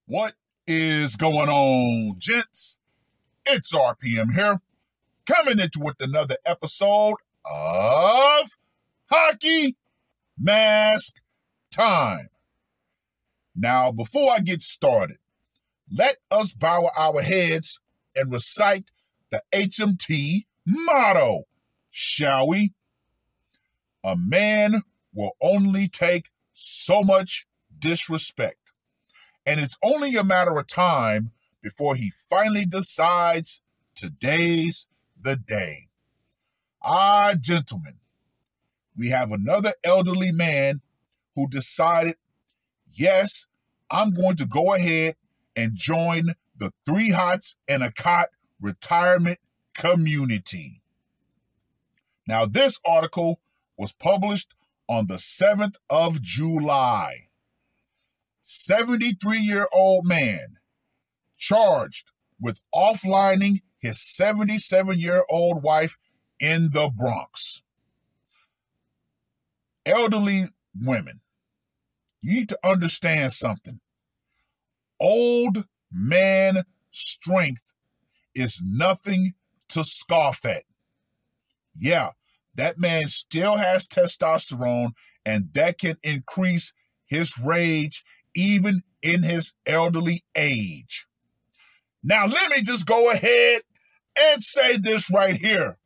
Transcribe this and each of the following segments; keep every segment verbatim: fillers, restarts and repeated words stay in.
What is going on, gents? It's R P M here, coming into with another episode of Hockey Mask Time. Now, before I get started, let us bow our heads and recite the H M T motto, shall we? A man will only take so much disrespect, and it's only a matter of time before he finally decides today's the day. Ah, gentlemen, we have another elderly man who decided, yes, I'm going to go ahead and join the Three Hots and a Cot retirement community. Now, this article was published on the seventh of July. seventy-three-year-old man charged with offlining his seventy-seven-year-old wife in the Bronx. Elderly women, you need to understand something. Old man strength is nothing to scoff at. Yeah, that man still has testosterone, and that can increase his rage even in his elderly age. Now, let me just go ahead and say this right here.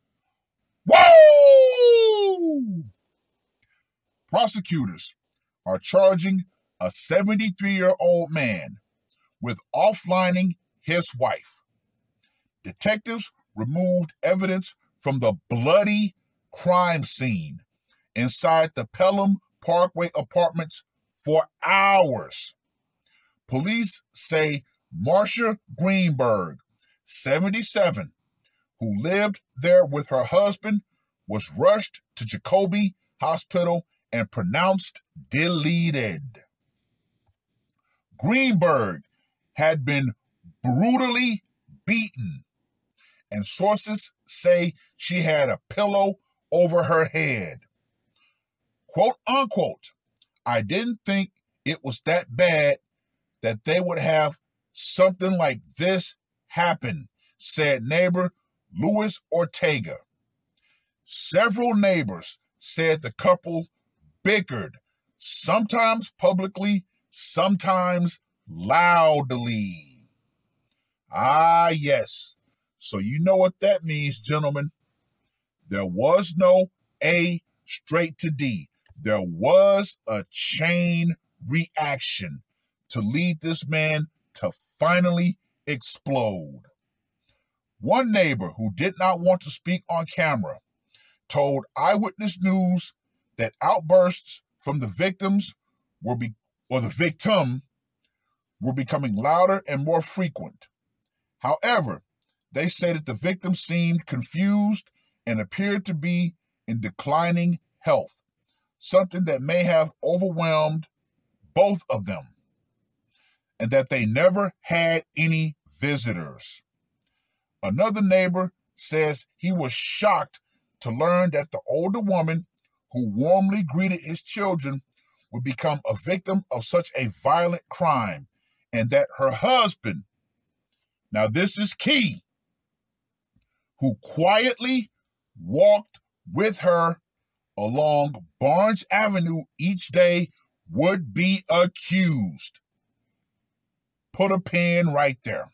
Whoa! Prosecutors are charging a seventy-three-year-old man with offlining his wife. Detectives removed evidence from the bloody crime scene inside the Pelham Parkway apartments for hours. Police say Marcia Greenberg, seventy-seven, who lived there with her husband, was rushed to Jacobi Hospital and pronounced deleted. Greenberg had been brutally beaten, and sources say she had a pillow over her head. Quote unquote, I didn't think it was that bad that they would have something like this happen, said neighbor Luis Ortega. Several neighbors said the couple bickered, sometimes publicly, sometimes loudly. Ah, yes. So you know what that means, gentlemen. There was no A straight to D. There was a chain reaction to lead this man to finally explode. One neighbor who did not want to speak on camera told Eyewitness News that outbursts from the victims were be, or the victim were becoming louder and more frequent. However, they say that the victim seemed confused and appeared to be in declining health, something that may have overwhelmed both of them, and that they never had any visitors. Another neighbor says he was shocked to learn that the older woman who warmly greeted his children would become a victim of such a violent crime, and that her husband, now this is key, who quietly walked with her along Barnes Avenue each day, would be accused. Put a pin right there.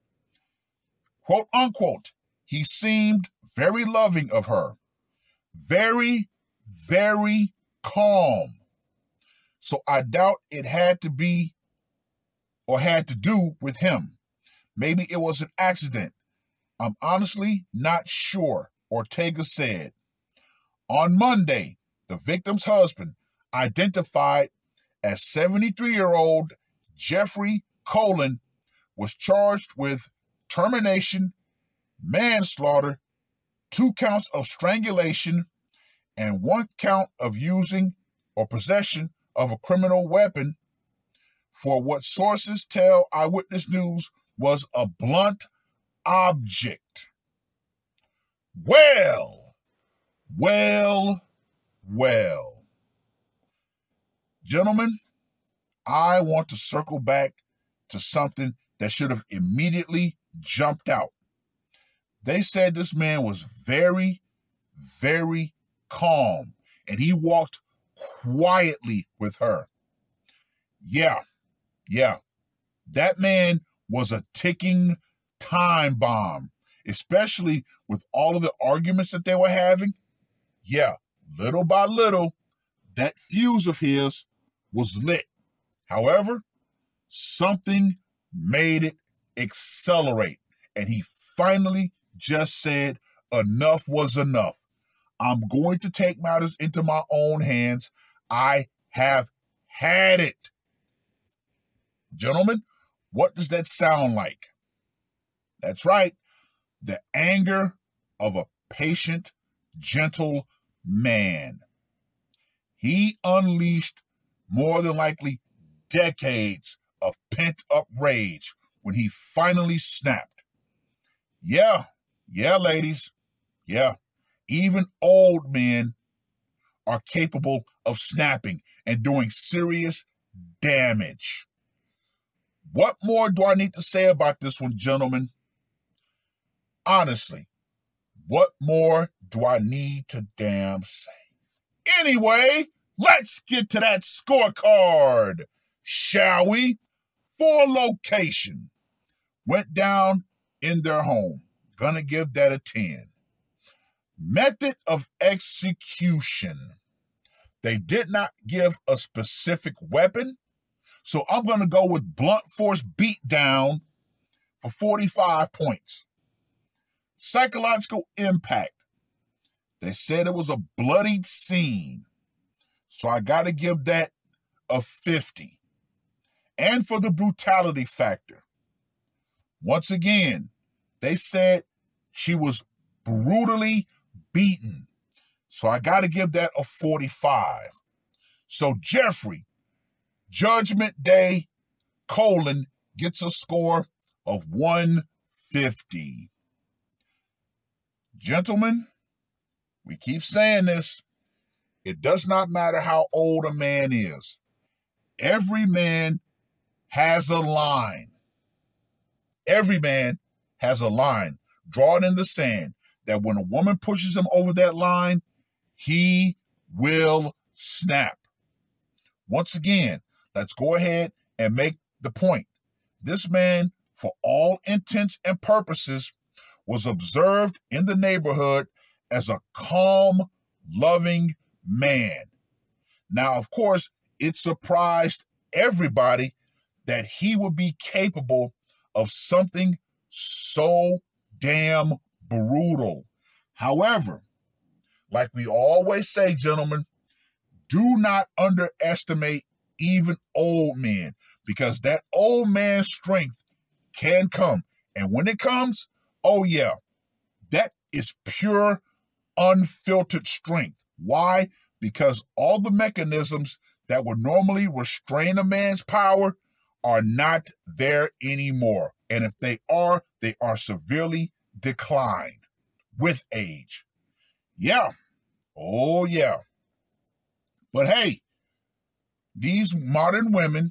Quote unquote, he seemed very loving of her, very, very calm. So I doubt it had to be or had to do with him. Maybe it was an accident. I'm honestly not sure, Ortega said. On Monday, the victim's husband, identified as seventy-three-year-old Jeffrey Colin, was charged with termination, manslaughter, two counts of strangulation, and one count of using or possession of a criminal weapon for what sources tell Eyewitness News was a blunt object. Well, well, well. Gentlemen, I want to circle back to something that should have immediately jumped out. They said this man was very, very calm, and he walked quietly with her. Yeah, yeah, that man was a ticking time bomb, especially with all of the arguments that they were having. Yeah, little by little, that fuse of his was lit. However, something made it accelerate, and he finally just said, enough was enough. I'm going to take matters into my own hands. I have had it. Gentlemen, what does that sound like? That's right. The anger of a patient, gentle man. He unleashed more than likely decades of pent-up rage when he finally snapped. Yeah, yeah, ladies. Yeah, even old men are capable of snapping and doing serious damage. What more do I need to say about this one, gentlemen? Honestly, what more do I need to damn say? Anyway, let's get to that scorecard, shall we? For location. Went down in their home. Gonna give that a ten. Method of execution. They did not give a specific weapon, so I'm going to go with blunt force beatdown for forty-five points. Psychological impact. They said it was a bloodied scene, so I got to give that a fifty. And for the brutality factor, once again, they said she was brutally beaten, so I got to give that a forty-five. So Jeffrey, Judgment Day, colon, gets a score of one fifty. Gentlemen, we keep saying this. It does not matter how old a man is. Every man has a line. Every man has a line drawn in the sand that when a woman pushes him over that line, he will snap. Once again, let's go ahead and make the point. This man, for all intents and purposes, was observed in the neighborhood as a calm, loving man. Now, of course, it surprised everybody that he would be capable of something so damn brutal. However, like we always say, gentlemen, do not underestimate even old men, because that old man's strength can come. And when it comes, oh yeah, that is pure, unfiltered strength. Why? Because all the mechanisms that would normally restrain a man's power are not there anymore. And if they are, they are severely declined with age. Yeah. Oh, yeah. But hey, these modern women,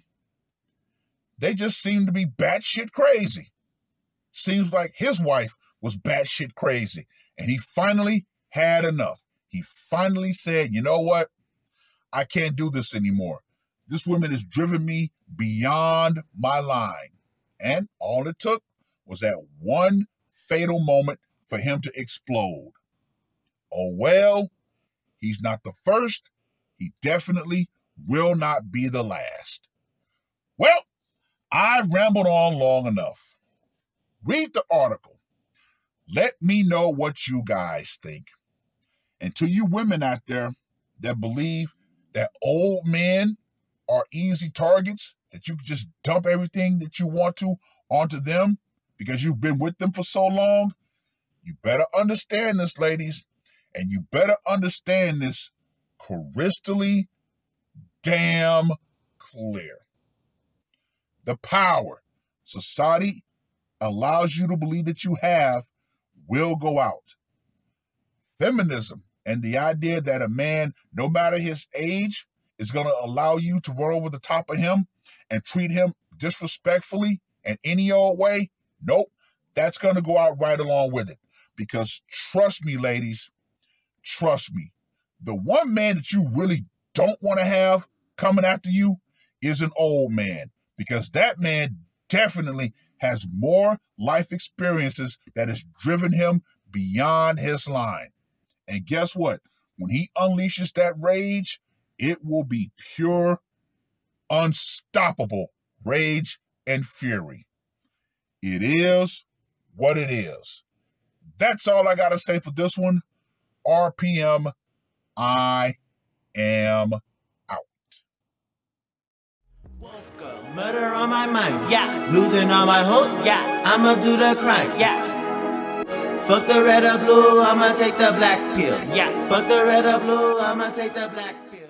they just seem to be batshit crazy. Seems like his wife was batshit crazy, and he finally had enough. He finally said, you know what? I can't do this anymore. This woman has driven me beyond my line. And all it took was that one fatal moment for him to explode. Oh, well, he's not the first. He definitely will not be the last. Well, I've rambled on long enough. Read the article. Let me know what you guys think. And to you women out there that believe that old men are easy targets, that you can just dump everything that you want to onto them because you've been with them for so long, you better understand this, ladies, and you better understand this crystally damn clear. The power society allows you to believe that you have will go out. Feminism and the idea that a man, no matter his age, is going to allow you to run over the top of him and treat him disrespectfully in any old way, nope, that's going to go out right along with it. Because trust me, ladies, trust me, the one man that you really don't want to have coming after you is an old man, because that man definitely has more life experiences that has driven him beyond his line. And guess what? When he unleashes that rage, it will be pure, unstoppable rage and fury. It is what it is. That's all I got to say for this one. R P M, I am out. Woke up, murder on my mind, yeah. Losing all my hope, yeah. I'ma do the crime, yeah. Fuck the red or blue, I'ma take the black pill, yeah. Fuck the red or blue, I'ma take the black pill.